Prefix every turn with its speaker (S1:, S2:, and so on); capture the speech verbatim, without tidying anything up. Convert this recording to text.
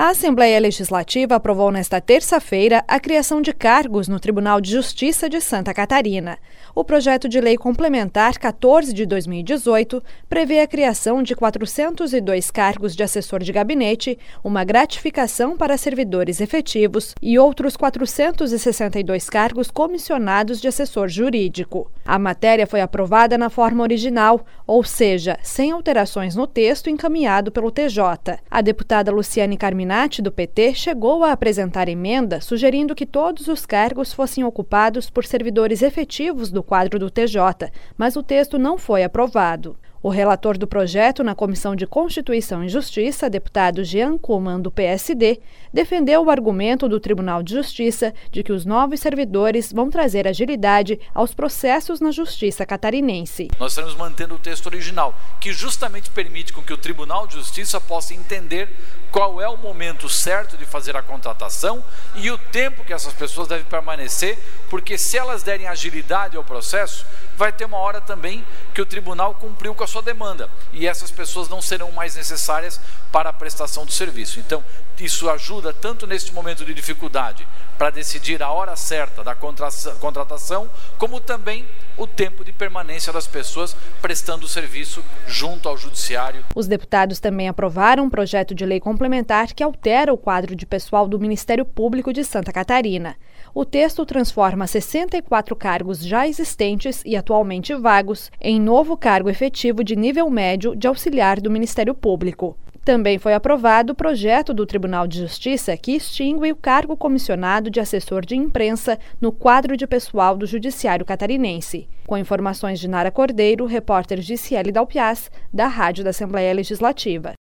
S1: A Assembleia Legislativa aprovou nesta terça-feira a criação de cargos no Tribunal de Justiça de Santa Catarina. O projeto de lei complementar quatorze de dois mil e dezoito prevê a criação de quatrocentos e dois cargos de assessor de gabinete, uma gratificação para servidores efetivos e outros quatrocentos e sessenta e dois cargos comissionados de assessor jurídico. A matéria foi aprovada na forma original, ou seja, sem alterações no texto encaminhado pelo T J. A deputada Luciane Carminati, do P T, chegou a apresentar emenda sugerindo que todos os cargos fossem ocupados por servidores efetivos do quadro do T J, mas o texto não foi aprovado. O relator do projeto na Comissão de Constituição e Justiça, deputado Jean Kuman, do P S D, defendeu o argumento do Tribunal de Justiça de que os novos servidores vão trazer agilidade aos processos na Justiça catarinense.
S2: Nós estamos mantendo o texto original, que justamente permite com que o Tribunal de Justiça possa entender qual é o momento certo de fazer a contratação e o tempo que essas pessoas devem permanecer, porque se elas derem agilidade ao processo, vai ter uma hora também que o tribunal cumpriu com a sua demanda e essas pessoas não serão mais necessárias para a prestação do serviço. Então, isso ajuda tanto neste momento de dificuldade para decidir a hora certa da contratação, como também o tempo de permanência das pessoas prestando o serviço junto ao judiciário.
S1: Os deputados também aprovaram um projeto de lei complementar que altera o quadro de pessoal do Ministério Público de Santa Catarina. O texto transforma sessenta e quatro cargos já existentes e atualmente vagos em novo cargo efetivo de nível médio de auxiliar do Ministério Público. Também foi aprovado o projeto do Tribunal de Justiça que extingue o cargo comissionado de assessor de imprensa no quadro de pessoal do Judiciário Catarinense. Com informações de Nara Cordeiro, repórter Giciele Dalpiaz, da Rádio da Assembleia Legislativa.